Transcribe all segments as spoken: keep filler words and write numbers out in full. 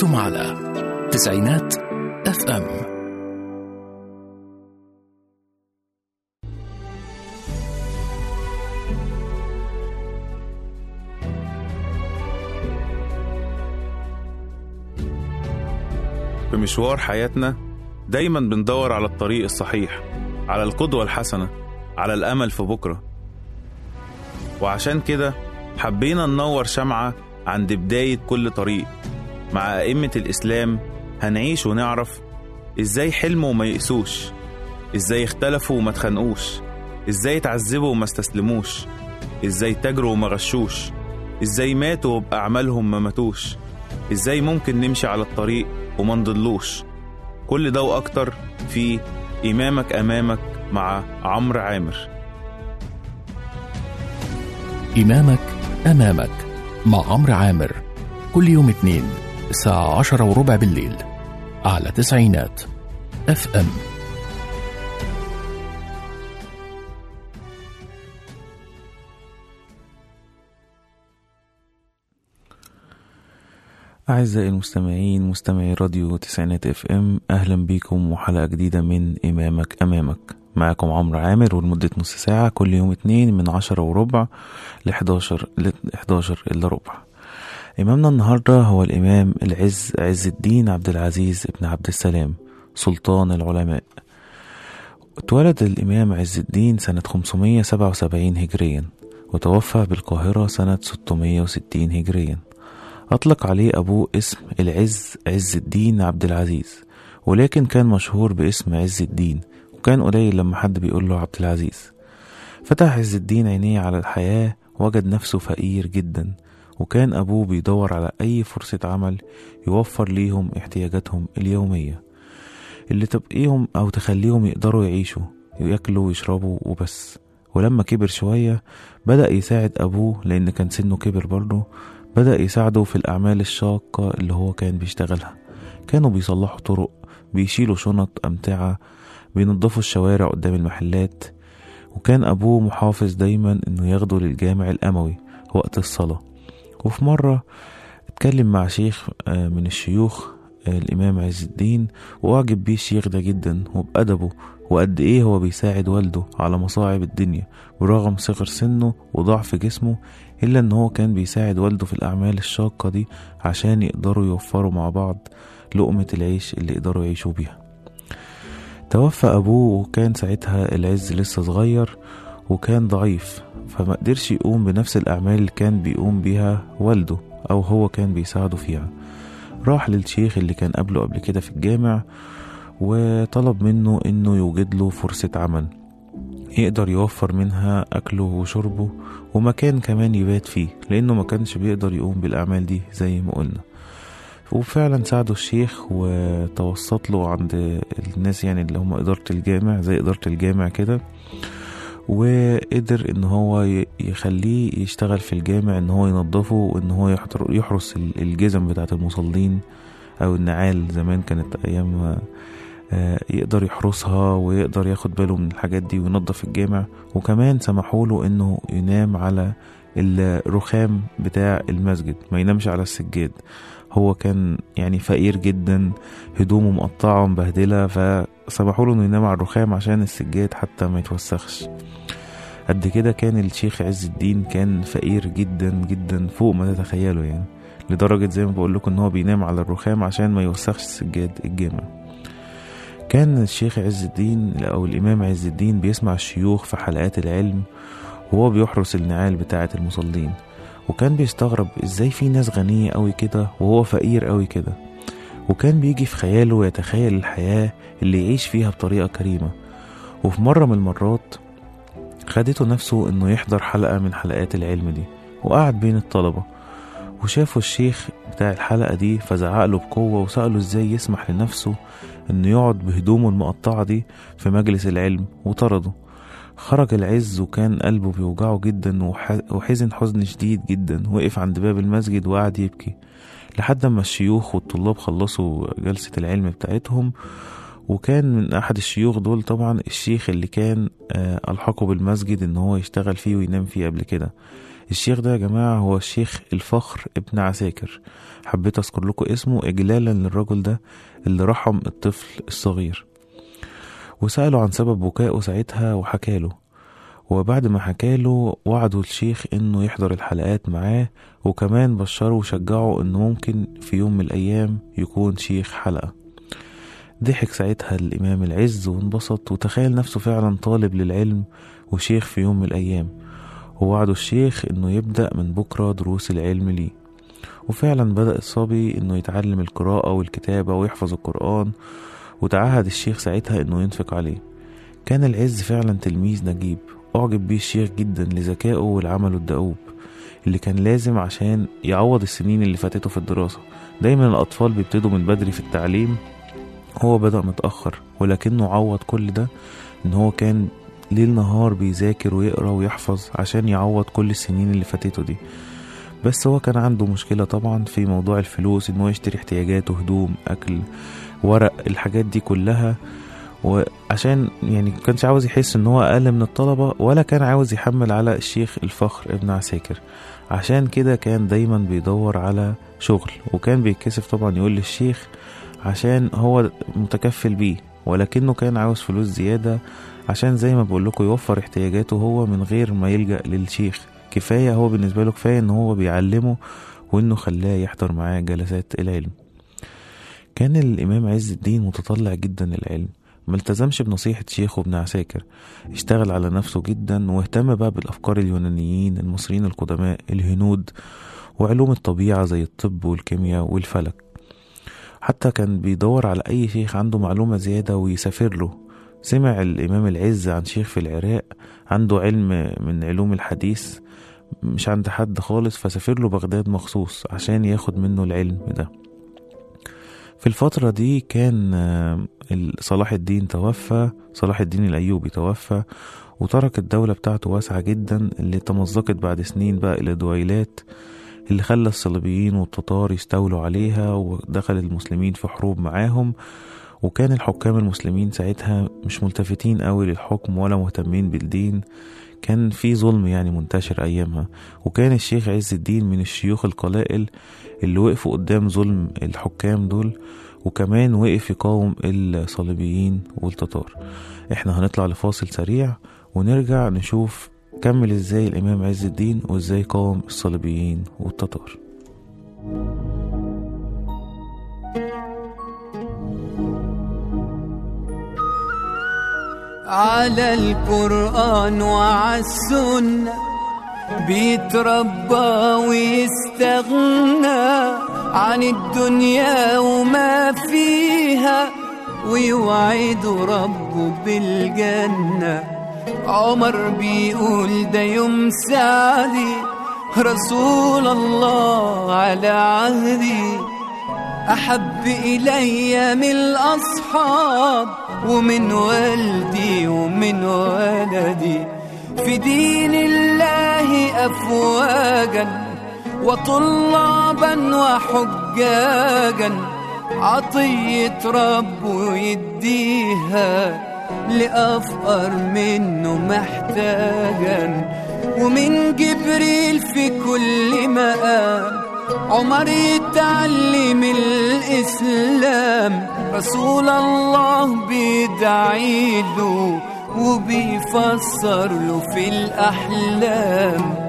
أنتم على تسعينات اف ام. في مشوار حياتنا دايما بندور على الطريق الصحيح، على القدوة الحسنة، على الأمل في بكرة. وعشان كده حبينا ننور شمعة عند بداية كل طريق. مع أئمة الإسلام هنعيش ونعرف إزاي حلموا وما يقسوش، إزاي اختلفوا وما تخنقوش، إزاي تعذبوا وما استسلموش، إزاي تجروا وما غشوش، إزاي ماتوا وبأعمالهم ما ماتوش، إزاي ممكن نمشي على الطريق وما نضلوش. كل ده وأكتر في إمامك أمامك مع عمرو عامر. إمامك أمامك مع عمرو عامر، كل يوم اثنين الساعة عشرة وربع بالليل على تسعينات اف ام. أعزائي المستمعين، مستمعي راديو تسعينات اف ام، أهلا بيكم وحلقة جديدة من إمامك أمامك. معكم عمرو عامر، ولمدة نص ساعة كل يوم اتنين من عشرة وربع لحداشر لحداشر إلا ربع. إمامنا النهاردة هو الإمام العز عز الدين عبد العزيز ابن عبد السلام سلطان العلماء. اتولد الإمام عز الدين سنة خمسمية سبعة وسبعين هجريا، وتوفى بالقاهرة سنة ستمية وستين هجريا. أطلق عليه أبوه اسم العز عز الدين عبد العزيز، ولكن كان مشهور باسم عز الدين، وكان قليل لما حد بيقول له عبد العزيز. فتح عز الدين عينيه على الحياة، وجد نفسه فقير جدا، وكان أبوه بيدور على أي فرصة عمل يوفر ليهم احتياجاتهم اليومية اللي تبقيهم أو تخليهم يقدروا يعيشوا، يأكلوا ويشربوا وبس. ولما كبر شوية بدأ يساعد أبوه، لأن كان سنه كبر برضه، بدأ يساعده في الأعمال الشاقة اللي هو كان بيشتغلها. كانوا بيصلحوا طرق، بيشيلوا شنط أمتعة، بينظفوا الشوارع قدام المحلات. وكان أبوه محافظ دايما إنه ياخده للجامع الأموي وقت الصلاة. وفي مرة اتكلم مع شيخ من الشيوخ الإمام عز الدين، وأعجب بيه الشيخ ده جدا وبأدبه، وقد إيه هو بيساعد والده على مصاعب الدنيا برغم صغر سنه وضعف جسمه، إلا إن هو كان بيساعد والده في الأعمال الشاقة دي عشان يقدروا يوفروا مع بعض لقمة العيش اللي يقدروا يعيشوا بيها. توفى أبوه، وكان ساعتها العز لسه صغير وكان ضعيف، فما قدرش يقوم بنفس الأعمال اللي كان بيقوم بيها والده أو هو كان بيساعده فيها. راح للشيخ اللي كان قبله قبل كده في الجامع، وطلب منه إنه يوجد له فرصة عمل يقدر يوفر منها أكله وشربه ومكان كمان يبات فيه، لأنه ما كانش بيقدر يقوم بالأعمال دي زي ما قلنا. وفعلا ساعده الشيخ وتوسط له عند الناس يعني اللي هم إدارة الجامع، زي إدارة الجامع كده، وقدر ان هو يخليه يشتغل في الجامع، ان هو ينظفه، وان هو يحرس الجزم بتاعة المصلين او النعال. زمان كانت ايام يقدر يحرسها ويقدر ياخد باله من الحاجات دي وينظف الجامع. وكمان سمحوا له انه ينام على الرخام بتاع المسجد، ما ينامش على السجاد. هو كان يعني فقير جدا، هدومه مقطعة ومبهدلة، فسمحوا له انه ينام على الرخام عشان السجاد حتى ما يتوسخش. قد كده كان الشيخ عز الدين كان فقير جدا جدا فوق ما تتخيلوا، يعني لدرجة زي ما بقول لكم ان هو بينام على الرخام عشان ما يوسخش السجاد الجامع. كان الشيخ عز الدين او الامام عز الدين بيسمع الشيوخ في حلقات العلم وهو بيحرس النعال بتاعة المصلين، وكان بيستغرب ازاي في ناس غنية قوي كده وهو فقير قوي كده. وكان بيجي في خياله ويتخيل الحياة اللي يعيش فيها بطريقة كريمة. وفي مرة من المرات خدته نفسه انه يحضر حلقة من حلقات العلم دي، وقعد بين الطلبة وشافه الشيخ بتاع الحلقة دي، فزعقله بقوة وسأله ازاي يسمح لنفسه انه يقعد بهدومه المقطعة دي في مجلس العلم، وطرده. خرج العز وكان قلبه بيوجعه جدا وحزن حزن شديد جدا، وقف عند باب المسجد وقعد يبكي لحد ما الشيوخ والطلاب خلصوا جلسة العلم بتاعتهم. وكان من أحد الشيوخ دول طبعا الشيخ اللي كان ألحقه بالمسجد إن هو يشتغل فيه وينام فيه قبل كده، الشيخ ده يا جماعة هو الشيخ الفخر ابن عساكر. حبيت أذكر لكم اسمه إجلالا للرجل ده اللي رحم الطفل الصغير. وسأله عن سبب بكائه ساعتها وحكاله، وبعد ما حكاله وعدوا الشيخ إنه يحضر الحلقات معاه، وكمان بشره وشجعه إنه ممكن في يوم من الأيام يكون شيخ حلقة. ضحك ساعتها الإمام العز وانبسط، وتخيل نفسه فعلا طالب للعلم وشيخ في يوم من الأيام. ووعدوا الشيخ إنه يبدأ من بكرة دروس العلم ليه. وفعلا بدأ الصبي إنه يتعلم القراءة والكتابة ويحفظ القرآن، وتعهد الشيخ ساعتها إنه ينفق عليه. كان العز فعلا تلميذ نجيب، أعجب بيه الشيخ جدا لذكائه والعمل الدؤوب اللي كان لازم عشان يعوض السنين اللي فاتته في الدراسة. دايما الأطفال بيبتدوا من بدري في التعليم، هو بدأ متأخر، ولكنه عوض كل ده إن هو كان ليل نهار بيذاكر ويقرأ ويحفظ عشان يعوض كل السنين اللي فاتته دي. بس هو كان عنده مشكلة طبعا في موضوع الفلوس، إنه يشتري احتياجاته، هدوم، أكل، ورق، الحاجات دي كلها. وعشان يعني كانش عاوز يحس إن هو أقل من الطلبة، ولا كان عاوز يحمل على الشيخ الفخر ابن عساكر. عشان كده كان دايما بيدور على شغل، وكان بيتكسف طبعا يقول للشيخ عشان هو متكفل بيه، ولكنه كان عاوز فلوس زيادة عشان زي ما بقول لكم يوفر احتياجاته هو من غير ما يلجأ للشيخ. كفاية هو بالنسبة له كفاية إن هو بيعلمه وإنه خلاه يحضر معاه جلسات العلم. كان الإمام عز الدين متطلع جدا للعلم، ملتزمش بنصيحة شيخه ابن عساكر، اشتغل على نفسه جدا واهتم بقى بالأفكار اليونانيين المصريين القدماء الهنود، وعلوم الطبيعة زي الطب والكيمياء والفلك. حتى كان بيدور على أي شيخ عنده معلومة زيادة ويسافر له. سمع الإمام العز عن شيخ في العراق عنده علم من علوم الحديث مش عند حد خالص، فسافر له بغداد مخصوص عشان ياخد منه العلم ده. في الفترة دي كان صلاح الدين توفى، صلاح الدين الأيوبي توفى، وترك الدولة بتاعته واسعة جدا اللي تمزقت بعد سنين بقى إلى دويلات، اللي خلى الصليبيين والتتار يستولوا عليها، ودخل المسلمين في حروب معاهم. وكان الحكام المسلمين ساعتها مش ملتفتين قوي للحكم ولا مهتمين بالدين، كان في ظلم يعني منتشر أيامها. وكان الشيخ عز الدين من الشيوخ القلائل اللي وقفوا قدام ظلم الحكام دول، وكمان وقف يقاوم الصليبيين والتتار. احنا هنطلع لفاصل سريع ونرجع نشوف كمل ازاي الإمام عز الدين وازاي قاوم الصليبيين والتتار. على القرآن وعلى السنة بيتربى ويستغنى عن الدنيا وما فيها، ويوعد ربه بالجنة. عمر بيقول ده يوم سعدي، رسول الله على عهدي أحب إلي من الأصحاب ومن والدي ومن ولدي. في دين الله أفواجا وطلابا وحجاجا، عطية ربه يديها لأفقر منه محتاجا. ومن جبريل في كل مقام عمر يتعلم الإسلام، رسول الله بيدعي له وبيفسر له في الأحلام.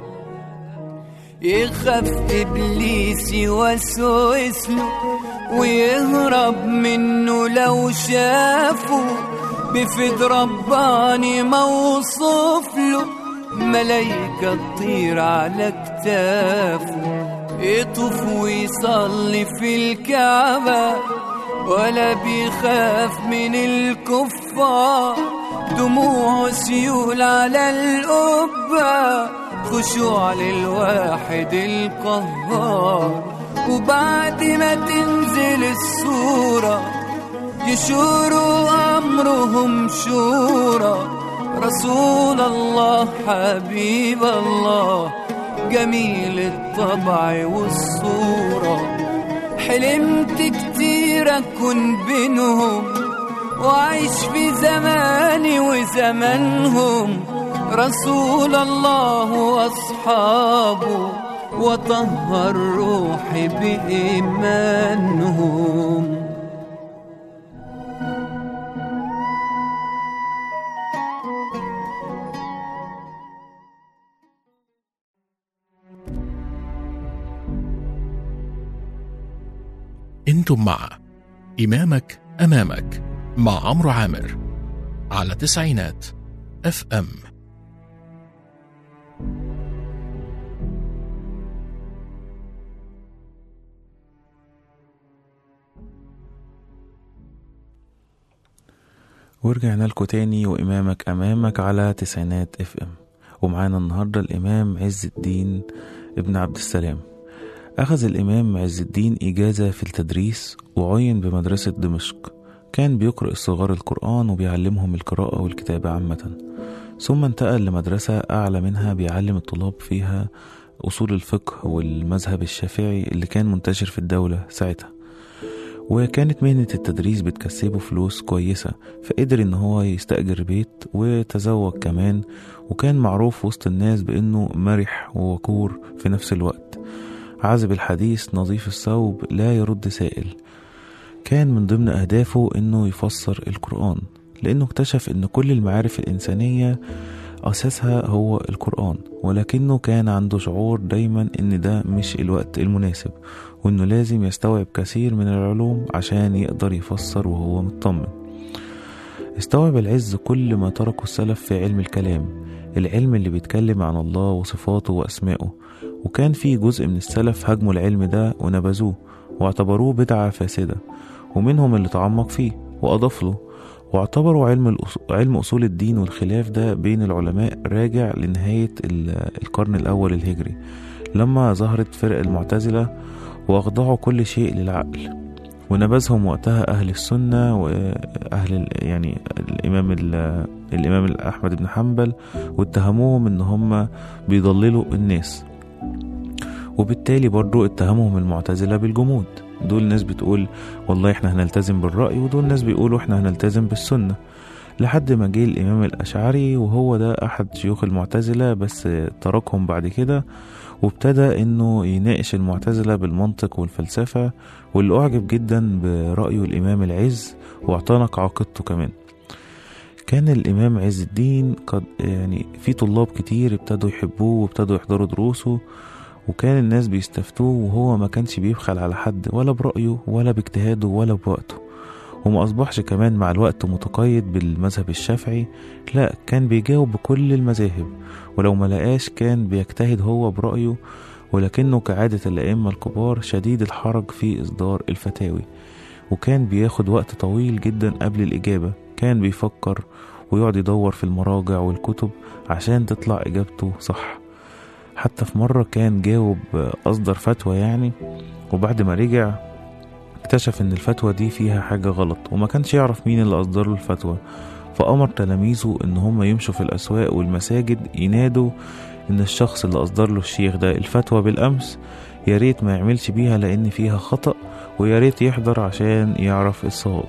يخاف إبليس يوسوس له ويهرب منه لو شافه، بفد رباني موصوف له ملايكة تطير على كتافه. يطوف ويصلي في الكعبة ولا بيخاف من الكفار، دموع سيول على القبة خشوع للواحد القهار. وبعد ما تنزل السورة يشوروا أمرهم شورى، رسول الله حبيب الله جميل الطبع والصورة. حلمت كتير أكون بينهم وعيش في زماني وزمانهم، رسول الله وأصحابه وطهر روحي بإيمانهم. انتم مع إمامك أمامك مع عمرو عامر على تسعينات اف ام. ورجعنا لكم تاني وإمامك أمامك على تسعينات اف ام، ومعانا النهاردة الإمام عز الدين ابن عبد السلام. أخذ الإمام عز الدين إجازة في التدريس وعين بمدرسة دمشق، كان بيقرأ الصغار القرآن وبيعلمهم القراءة والكتابة عامة، ثم انتقل لمدرسة أعلى منها بيعلم الطلاب فيها أصول الفقه والمذهب الشافعي اللي كان منتشر في الدولة ساعتها، وكانت مهنة التدريس بتكسبه فلوس كويسة، فقدر ان هو يستأجر بيت وتزوج كمان، وكان معروف وسط الناس بانه مرح ووقور في نفس الوقت، عذب الحديث نظيف الثوب لا يرد سائل. كان من ضمن أهدافه انه يفسر القرآن، لانه اكتشف ان كل المعارف الإنسانية أساسها هو القرآن، ولكنه كان عنده شعور دايما ان ده مش الوقت المناسب، وانه لازم يستوعب كثير من العلوم عشان يقدر يفسر وهو مطمن. استوعب العز كل ما تركه السلف في علم الكلام، العلم اللي بيتكلم عن الله وصفاته وأسمائه، وكان في جزء من السلف هاجموا العلم ده ونبذوه واعتبروه بدعة فاسدة، ومنهم اللي تعمق فيه وأضاف له، واعتبروا علم, علم أصول الدين والخلاف ده بين العلماء راجع لنهاية القرن الأول الهجري، لما ظهرت فرق المعتزلة وأخضعوا كل شيء للعقل، ونبذهم وقتها أهل السنة وأهل يعني الإمام الإمام أحمد بن حنبل، واتهموهم إن هم بيضللوا الناس، وبالتالي برضو اتهمهم المعتزلة بالجمود. دول ناس بتقول والله احنا هنلتزم بالرأي، ودول ناس بيقولوا احنا هنلتزم بالسنة، لحد ما جه الإمام الأشعري، وهو ده أحد شيوخ المعتزلة بس تركهم بعد كده، وابتدى انه يناقش المعتزلة بالمنطق والفلسفة، واللي اعجب جدا برأيه الامام العز واعتنق عقيدته كمان. كان الامام عز الدين قد يعني في طلاب كتير ابتدوا يحبوه وابتدوا يحضروا دروسه، وكان الناس بيستفتوه، وهو ما كانش بيبخل على حد ولا برأيه ولا باجتهاده ولا بوقته، وما أصبحش كمان مع الوقت متقيد بالمذهب الشافعي، لا كان بيجاوب بكل المذاهب، ولو ما لقاش كان بيجتهد هو برأيه، ولكنه كعادة الأئمة الكبار شديد الحرج في إصدار الفتاوي، وكان بياخد وقت طويل جدا قبل الإجابة، كان بيفكر ويقعد يدور في المراجع والكتب عشان تطلع إجابته صح. حتى في مرة كان جاوب أصدر فتوى يعني، وبعد ما رجع اكتشف ان الفتوى دي فيها حاجة غلط، وما كانش يعرف مين اللي أصدر له الفتوى، فأمر تلاميذه ان هم يمشوا في الأسواق والمساجد ينادوا ان الشخص اللي أصدر له الشيخ ده الفتوى بالأمس يا ريت ما يعملش بيها لأن فيها خطأ، ويا ريت يحضر عشان يعرف الصواب.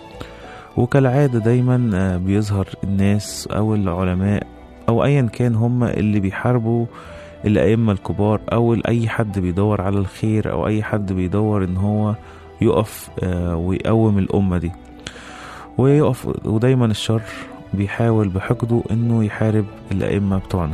وكالعادة دايما بيظهر الناس أو العلماء أو أيا كان هم اللي بيحاربوا الأئمة الكبار، أو أي حد بيدور على الخير، أو أي حد بيدور ان هو يقف ويقوم الأمة دي ويقف، ودايما الشر بيحاول بحقده انه يحارب الأئمة بتوعنا.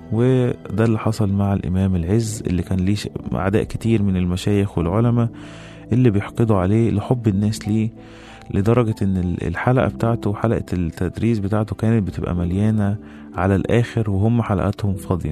وده اللي حصل مع الإمام العز اللي كان ليه أعداء كتير من المشايخ والعلماء اللي بيحقدوا عليه لحب الناس ليه، لدرجة ان الحلقة بتاعته حلقة التدريس بتاعته كانت بتبقى مليانة على الآخر وهم حلقاتهم فاضية،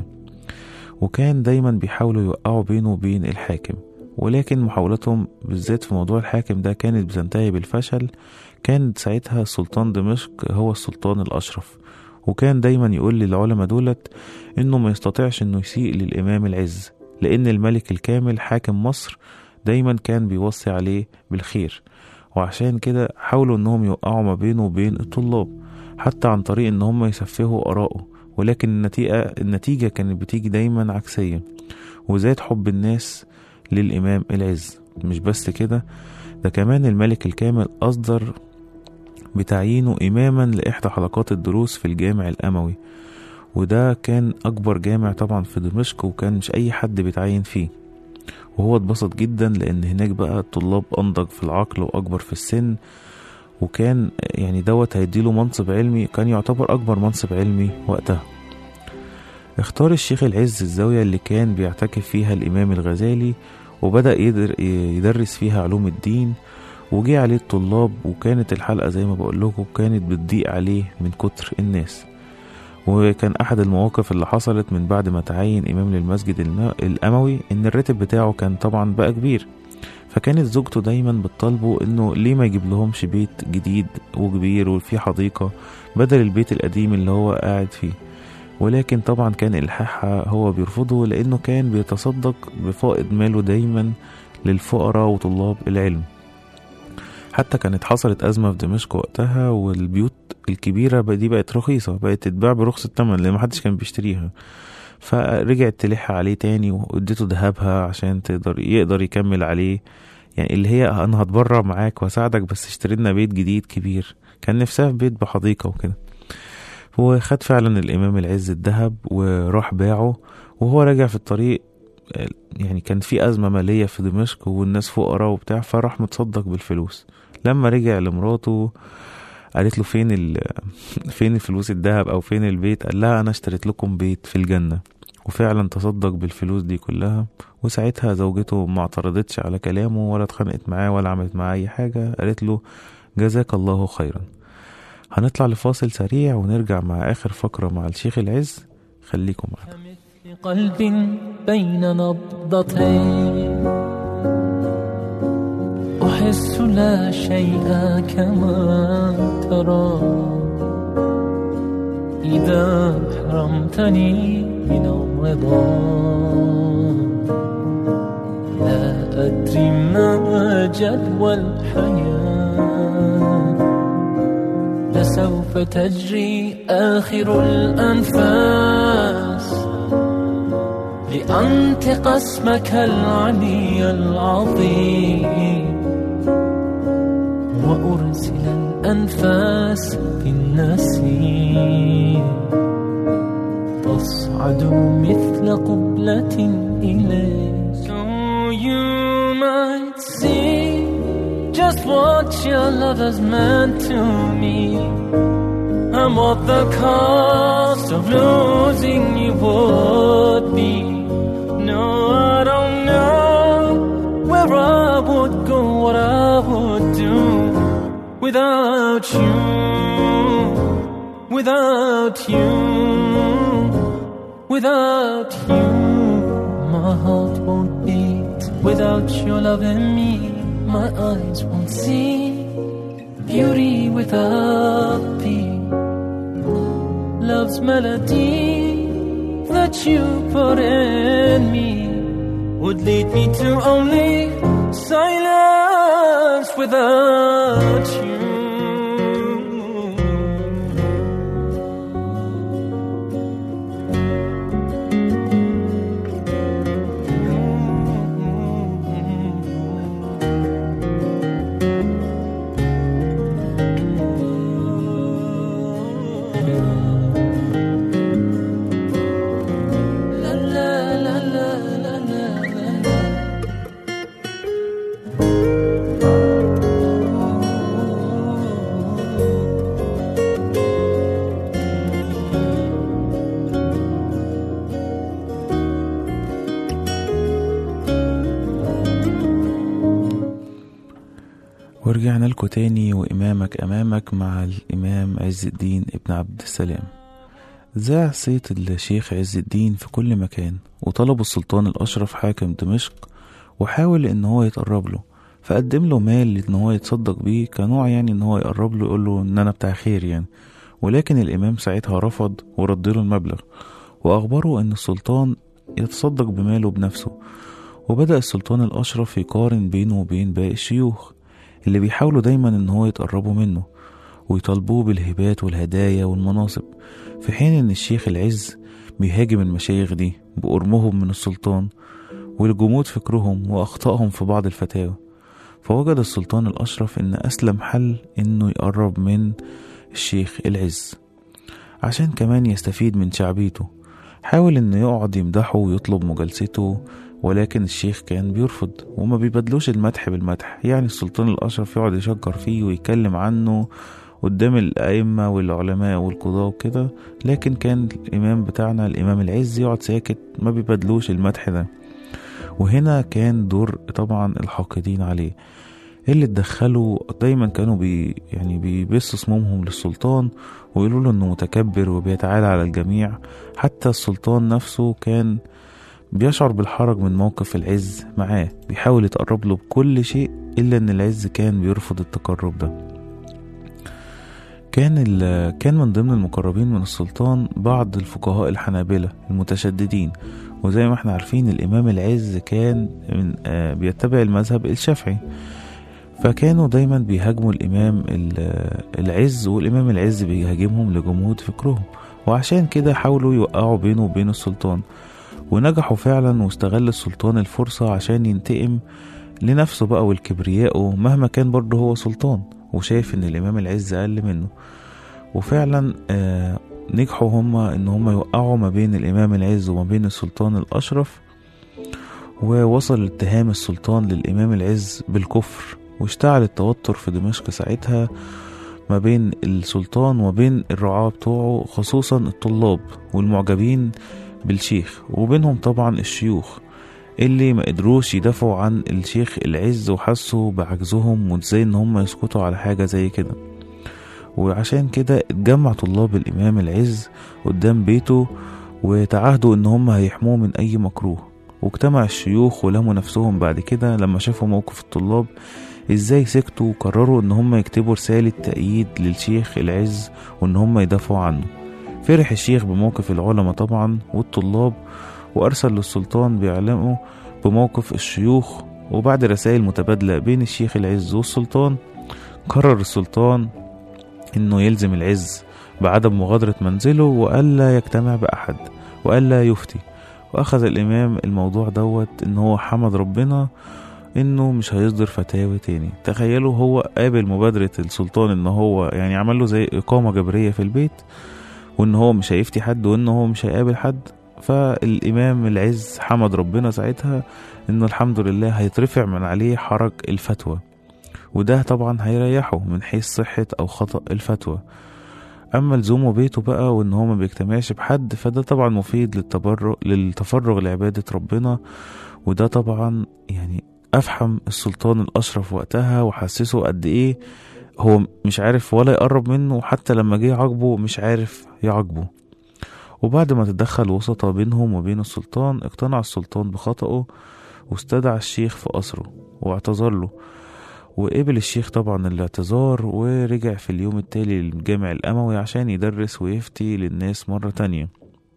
وكان دايما بيحاولوا يوقعوا بينه وبين الحاكم، ولكن محاولتهم بالذات في موضوع الحاكم ده كانت بتنتهي بالفشل. كان ساعتها سلطان دمشق هو السلطان الأشرف، وكان دايما يقول للعلماء دولت انه ما يستطيعش انه يسيء للإمام العز، لأن الملك الكامل حاكم مصر دايما كان بيوصي عليه بالخير، وعشان كده حاولوا انهم يوقعوا ما بينه وبين الطلاب حتى عن طريق ان هم يسفهوا آراءه، ولكن النتيجة, النتيجة كانت بتيجي دايما عكسية، وزاد حب الناس للإمام العز. مش بس كده، ده كمان الملك الكامل أصدر بتعيينه إماما لإحدى حلقات الدروس في الجامع الأموي، وده كان أكبر جامع طبعا في دمشق، وكان مش أي حد بيتعين فيه. وهو اتبسط جدا لأن هناك بقى الطلاب أنضج في العقل وأكبر في السن، وكان يعني دوت هيديله منصب علمي، كان يعتبر أكبر منصب علمي وقتها. اختار الشيخ العز الزاوية اللي كان بيعتكف فيها الإمام الغزالي، وبدأ يدرس فيها علوم الدين، وجي عليه الطلاب، وكانت الحلقة زي ما بقول لكم كانت بتضيق عليه من كتر الناس. وكان أحد المواقف اللي حصلت من بعد ما تعين إمام للمسجد الأموي إن الراتب بتاعه كان طبعا بقى كبير، فكانت زوجته دايما بتطالبه إنه ليه ما يجيب لهمش بيت جديد وكبير وفيه حديقة بدل البيت القديم اللي هو قاعد فيه. ولكن طبعا كان إلحاحها هو بيرفضه، لأنه كان بيتصدق بفائض ماله دايما للفقراء وطلاب العلم. حتى كانت حصلت أزمة في دمشق وقتها، والبيوت الكبيرة دي بقت رخيصة، بقت تتباع برخص الثمن لأن محدش كان بيشتريها. فرجعت تلح عليه تاني واديته ذهبها عشان تقدر يقدر يكمل عليه، يعني اللي هي أنا هتبرع معاك واساعدك بس اشترينا بيت جديد كبير. كان نفسها في بيت بحديقة وكده. هو خد فعلا الإمام العز الذهب وراح باعه، وهو راجع في الطريق يعني كان في أزمة مالية في دمشق والناس فقراء وبتاع، فراح متصدق بالفلوس. لما رجع لمراته قالت له فين ال... فين الفلوس الذهب او فين البيت؟ قال لها انا اشتريت لكم بيت في الجنة. وفعلا تصدق بالفلوس دي كلها. وساعتها زوجته ما اعترضتش على كلامه ولا اتخانقت معاه ولا عملت معاه اي حاجة، قالت له جزاك الله خيرا. هنطلع لفاصل سريع ونرجع مع اخر فقرة مع الشيخ العز. خليكم معنا. قلب بين نبضتين أحس لا شيء كما ترى إذا حرمتني من الرضا لا أدري ما جدوى الحياة لسوف تجري آخر الأنفاس لأنطق اسمك العلي العظيم وأرسل الأنفاس في النسيم تصعد مثل قبلة إليك. So you might see just what your love has meant to me and what the cost of losing you would be. No, I don't know where I would go, what I would do without you, without you, without you. My heart won't beat without your love in me. My eyes won't see beauty without thee. Love's melody that you put in me would lead me to only silence without you. ورجعنا لكم تاني وإمامك أمامك مع الإمام عز الدين ابن عبد السلام. ذاع صيت الشيخ عز الدين في كل مكان، وطلب السلطان الأشرف حاكم دمشق وحاول إن هو يتقرب له، فقدم له مال إن هو يتصدق بيه كنوع يعني إن هو يقرب له يقول له إن أنا بتاع خير يعني. ولكن الإمام ساعتها رفض ورد له المبلغ، وأخبره إن السلطان يتصدق بماله بنفسه. وبدأ السلطان الأشرف يقارن بينه وبين باقي الشيوخ اللي بيحاولوا دايما ان هو يتقربوا منه ويطالبوه بالهبات والهدايا والمناصب، في حين ان الشيخ العز بيهاجم المشايخ دي بقرمهم من السلطان والجمود فكرهم واخطائهم في بعض الفتاوى. فوجد السلطان الاشرف ان اسلم حل انه يقرب من الشيخ العز. عشان كمان يستفيد من شعبيته. حاول انه يقعد يمدحه ويطلب مجالسته، ولكن الشيخ كان بيرفض وما بيبدلوش المدح بالمدح. يعني السلطان الأشرف يقعد يشجر فيه ويتكلم عنه قدام الأئمة والعلماء والقضاة وكده، لكن كان الإمام بتاعنا الإمام العز يقعد ساكت ما بيبدلوش المدح ده. وهنا كان دور طبعا الحاقدين عليه اللي اتدخلوا دايما، كانوا بي يعني بيبثوا سمومهم للسلطان ويقولوا له انه متكبر وبيتعالى على الجميع. حتى السلطان نفسه كان بيشعر بالحرج من موقف العز معاه، بيحاول يتقرب له بكل شيء، الا ان العز كان بيرفض التقرب ده. كان كان من ضمن المقربين من السلطان بعض الفقهاء الحنابلة المتشددين، وزي ما احنا عارفين الامام العز كان من آه بيتبع المذهب الشافعي، فكانوا دايما بيهاجموا الامام العز، والامام العز بيهاجمهم لجمود فكرهم، وعشان كده حاولوا يوقعوا بينه وبين السلطان، ونجحوا فعلا. واستغل السلطان الفرصة عشان ينتقم لنفسه بقى والكبرياءه، مهما كان برضه هو سلطان وشايف ان الامام العز اقل منه. وفعلا آه نجحوا هما ان هما يوقعوا ما بين الامام العز وما بين السلطان الاشرف، ووصل اتهام السلطان للامام العز بالكفر، واشتعل التوتر في دمشق ساعتها ما بين السلطان وبين الرعاة بتوعه، خصوصا الطلاب والمعجبين بالشيخ، وبينهم طبعا الشيوخ اللي ما قدروش يدافعوا عن الشيخ العز وحسوا بعجزهم وازاي ان هم يسكتوا على حاجة زي كده. وعشان كده اتجمع طلاب الامام العز قدام بيته وتعهدوا ان هم هيحموه من اي مكروه. واجتمع الشيوخ ولموا نفسهم بعد كده لما شافوا موقف الطلاب ازاي سكتوا، وقرروا ان هم يكتبوا رسالة تأييد للشيخ العز وان هم يدافعوا عنه. فرح الشيخ بموقف العلماء طبعا والطلاب، وارسل للسلطان بيعلمه بموقف الشيوخ. وبعد رسائل متبادلة بين الشيخ العز والسلطان، قرر السلطان انه يلزم العز بعدم مغادرة منزله وألا يجتمع بأحد وألا يفتي. واخذ الامام الموضوع دوت ان هو حمد ربنا انه مش هيصدر فتاوي تاني. تخيلوا هو قابل مبادرة السلطان ان هو يعني عمل له زي اقامة جبرية في البيت، وان هو مش هيفتي حد وان هو مش هيقابل حد. فالامام العز حمد ربنا ساعتها انه الحمد لله هيترفع من عليه حرج الفتوى، وده طبعا هيريحه من حيث صحة او خطأ الفتوى. اما لزومه بيته بقى وان هو ما بيجتمعش بحد، فده طبعا مفيد للتبرع للتفرغ لعبادة ربنا. وده طبعا يعني افحم السلطان الاشرف وقتها وحسسه قد ايه هو مش عارف ولا يقرب منه، حتى لما جه يعاقبه مش عارف يعاقبه. وبعد ما تدخل وسطة بينهم وبين السلطان، اقتنع السلطان بخطأه واستدعى الشيخ في قصره واعتذر له، وقبل الشيخ طبعا الاعتذار، ورجع في اليوم التالي للجامع الأموي عشان يدرس ويفتي للناس مرة تانية.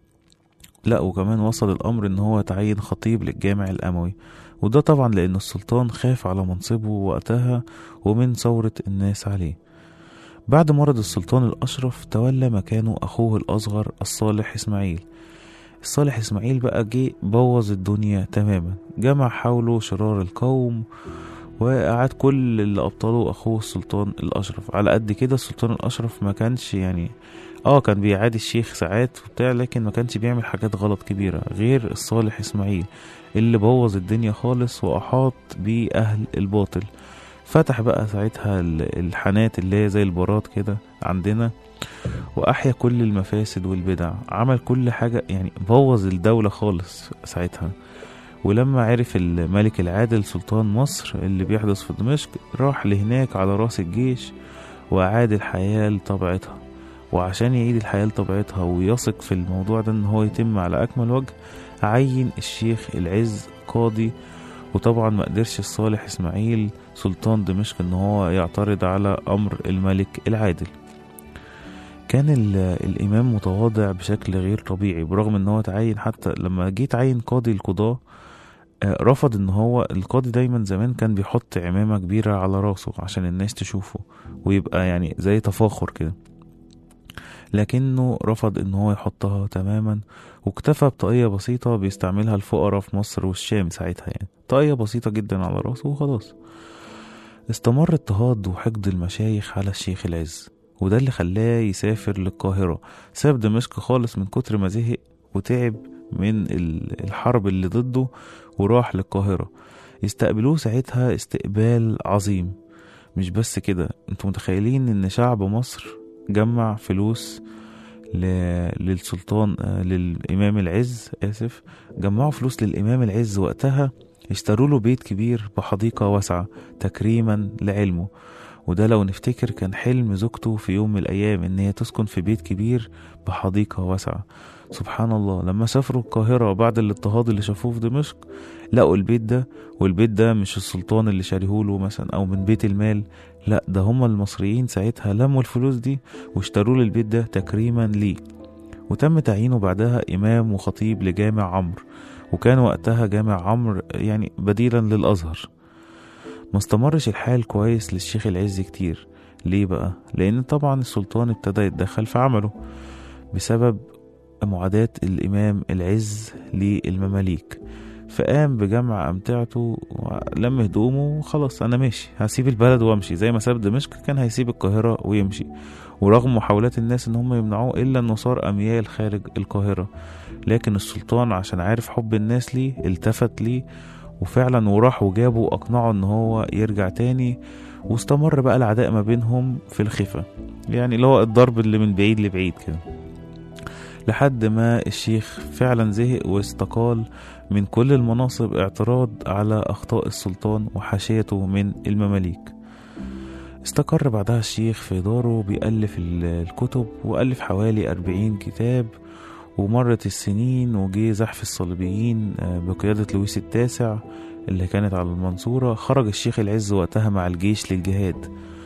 لا وكمان وصل الأمر ان هو تعين خطيب للجامع الأموي، وده طبعا لأن السلطان خاف على منصبه وقتها ومن ثورة الناس عليه. بعد مرض السلطان الأشرف تولى مكانه أخوه الأصغر الصالح إسماعيل. الصالح إسماعيل بقى جه بوظ الدنيا تماما، جمع حوله شرار القوم وقعد كل اللي أبطله أخوه السلطان الأشرف. على قد كده السلطان الأشرف ما كانش يعني اه كان بيعادي الشيخ ساعات وبتاع، لكن ما كانش بيعمل حاجات غلط كبيرة غير الصالح إسماعيل اللي بوظ الدنيا خالص وأحاط بأهل الباطل. فتح بقى ساعتها الحانات اللي هي زي البارات كده عندنا، وأحيا كل المفاسد والبدع، عمل كل حاجة يعني بوظ الدولة خالص ساعتها. ولما عرف الملك العادل سلطان مصر اللي بيحدث في دمشق، راح لهناك على راس الجيش وأعاد الحياة لطبيعتها. وعشان يعيد الحياة لطبيعتها ويثق في الموضوع ده ان هو يتم على أكمل وجه، عين الشيخ العز قاضي. وطبعا ما قدرش الصالح إسماعيل سلطان دمشق ان هو يعترض على أمر الملك العادل. كان الإمام متواضع بشكل غير طبيعي، برغم ان هو تعين. حتى لما جيت عين قاضي القضاء رفض ان هو القاضي دايما زمان كان بيحط عمامة كبيرة على راسه عشان الناس تشوفه ويبقى يعني زي تفاخر كده، لكنه رفض ان هو يحطها تماما، واكتفى بطاقية بسيطة بيستعملها الفقراء في مصر والشام ساعتها، يعني طاقية بسيطة جدا على راسه وخلاص. استمر اضطهاد وحقد المشايخ على الشيخ العز، وده اللي خلاه يسافر للقاهرة. ساب دمشق خالص من كتر ما زهق وتعب من الحرب اللي ضده وراح للقاهرة. يستقبلوه ساعتها استقبال عظيم. مش بس كده، انتوا متخيلين ان شعب مصر جمع فلوس ل... للسلطان للإمام العز آسف جمعوا فلوس للإمام العز وقتها، اشتروا له بيت كبير بحديقة واسعة تكريما لعلمه. وده لو نفتكر كان حلم زوجته في يوم من الأيام ان هي تسكن في بيت كبير بحديقة واسعة. سبحان الله، لما سافروا القاهرة بعد الاضطهاد اللي شافوه في دمشق لقوا البيت ده، والبيت ده مش السلطان اللي شاريهوله مثلا او من بيت المال، لا ده هم المصريين ساعتها لموا الفلوس دي واشتروا له البيت ده تكريما ليه. وتم تعيينه بعدها إمام وخطيب لجامع عمرو، وكان وقتها جامع عمرو يعني بديلا للأزهر. ما استمرش الحال كويس للشيخ العز كتير. ليه بقى؟ لأن طبعا السلطان ابتدى يتدخل في عمله بسبب معاداة الإمام العز للمماليك، فقام بجمع أمتعته ولم هدومه وخلاص أنا ماشي، هسيب البلد وامشي. زي ما ساب دمشق كان هيسيب القاهرة ويمشي، ورغم محاولات الناس ان هم يمنعوه إلا أنه صار أميال خارج القاهرة. لكن السلطان عشان عارف حب الناس ليه التفت ليه وفعلا وراح وجابه وأقنعه ان هو يرجع تاني. واستمر بقى العداء ما بينهم في الخفة، يعني اللي هو الضرب اللي من بعيد لبعيد كده، لحد ما الشيخ فعلا زهق واستقال من كل المناصب اعتراض على أخطاء السلطان وحاشيته من المماليك. استقر بعدها الشيخ في داره بيألف الكتب، وألف حوالي أربعين كتاب. ومرت السنين وجي زحف الصليبيين بقيادة لويس التاسع اللي كانت على المنصورة. خرج الشيخ العز وقتها مع الجيش للجهاد،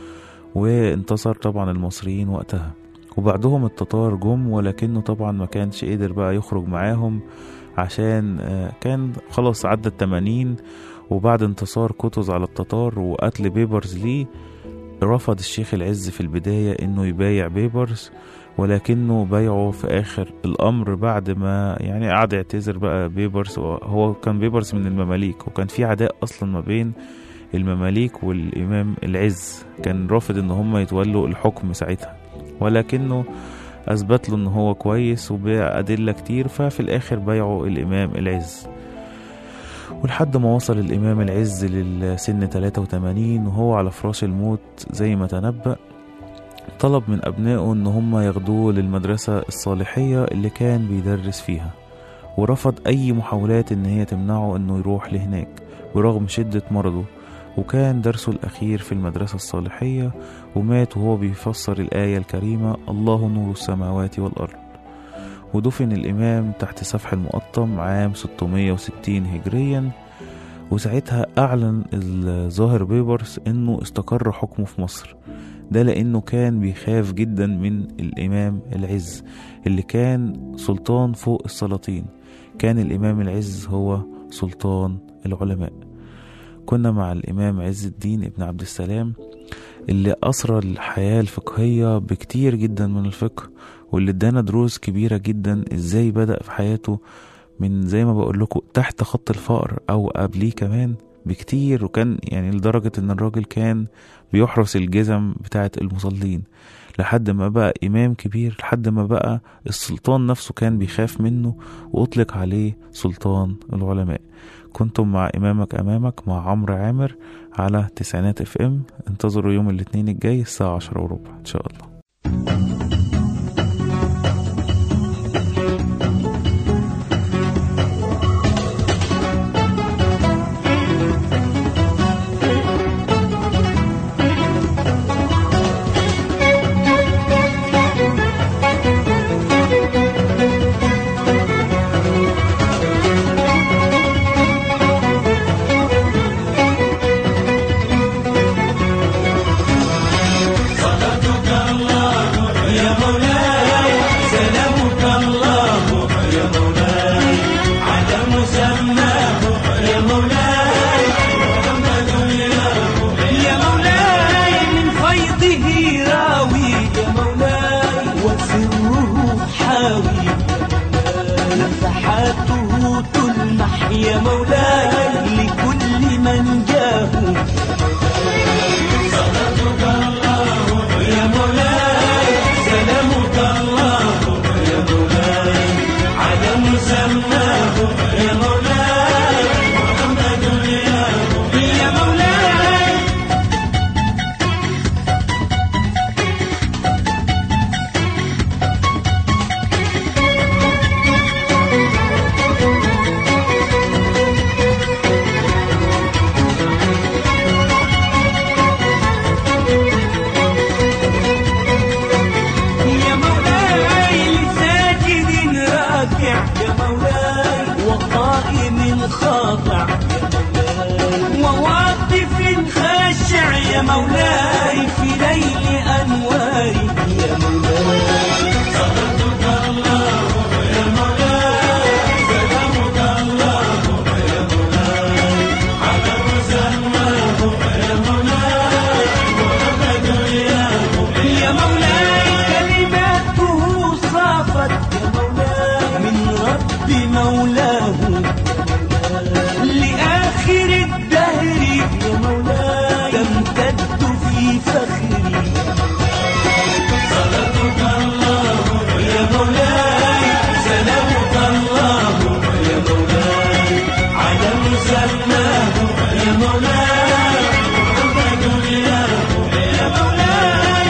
وانتصر طبعا المصريين وقتها. وبعدهم التتار جم، ولكنه طبعا ما كانش قدر بقى يخرج معاهم عشان كان خلاص عدى التمانين. وبعد انتصار قطز على التتار وقتل بيبرز ليه، رفض الشيخ العز في البداية انه يبايع بيبرز، ولكنه بايعه في اخر الامر بعد ما يعني قعد يعتذر بقى بيبرز. هو كان بيبرز من المماليك، وكان في عداء اصلا ما بين المماليك والامام العز، كان رافض ان هم يتولوا الحكم ساعتها، ولكنه اثبت له ان هو كويس وبأدلة كتير، ففي الاخر بايعه الامام العز. ولحد ما وصل الامام العز للسن ثلاثة وثمانين وهو على فراش الموت زي ما تنبأ، طلب من ابنائه ان هم ياخدوه للمدرسة الصالحية اللي كان بيدرس فيها، ورفض اي محاولات ان هي تمنعه انه يروح لهناك برغم شدة مرضه. وكان درسه الأخير في المدرسة الصالحية، ومات وهو بيفسر الآية الكريمة الله نور السماوات والأرض. ودفن الإمام تحت سفح المقطم عام ستمائة وستين هجريا. وساعتها أعلن الظاهر بيبرس إنه استقر حكمه في مصر، ده لأنه كان بيخاف جدا من الإمام العز اللي كان سلطان فوق السلاطين. كان الإمام العز هو سلطان العلماء. كنا مع الإمام عز الدين ابن عبد السلام اللي أسرى الحياة الفقهية بكتير جدا من الفقه، واللي ادانا دروس كبيرة جدا ازاي بدأ في حياته من زي ما بقول لكم تحت خط الفقر أو قبليه كمان بكتير. وكان يعني لدرجة ان الراجل كان بيحرس الجزم بتاعة المصلين، لحد ما بقى إمام كبير، لحد ما بقى السلطان نفسه كان بيخاف منه وأطلق عليه سلطان العلماء. كنتم مع إمامك أمامك مع عمرو عامر على تسعينات اف ام. انتظروا يوم الاثنين الجاي الساعة عشرة وربع إن شاء الله. صلاتك الله مولاي في ليل أنواري يا مولاي صلاتك الله يا مولاي سلامك الله يا مولاي على مسماه يا مولاي محمد يا مولاي كلماته صافت يا مولاي من رب مولاه لآخر الدهر يا مولاي تمتد في فخري صلاتك الله يا مولاي سلامك الله يا مولاي على مسماه يا مولاي محمد يا مولاي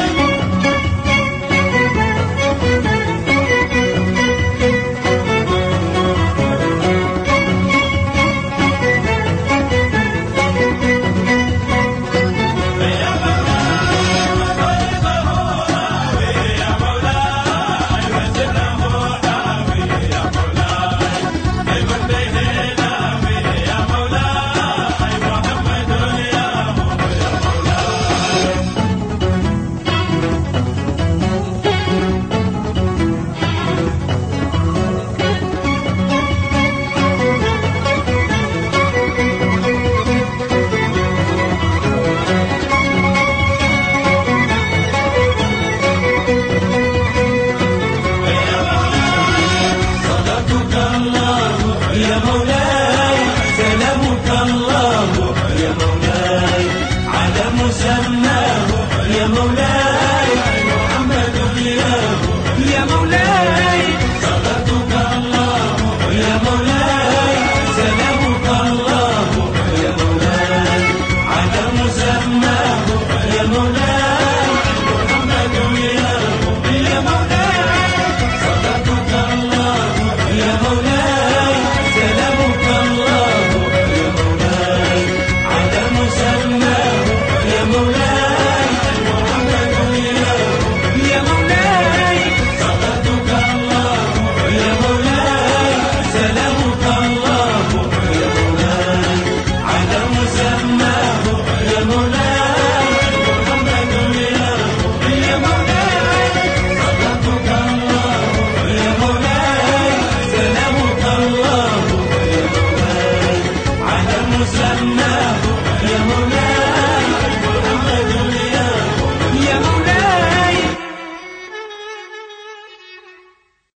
يا مولاي سلامك الله يا مولاي على مسماه يا مولاي محمد يا مولاي صلاتك الله يا مولاي سلامك الله يا مولاي على مسماه يا مولاي محمد يا مولاي صلاتك الله يا مولاي سلامك الله يا مولاي على مسماه يا مولاي محمد يا مولاي صلاتك الله يا مولاي سلامك الله يا مولاي على مسماه يا مولاي محمد يا مولاي صلاتك الله يا مولاي سلامك الله يا مولاي على مسماه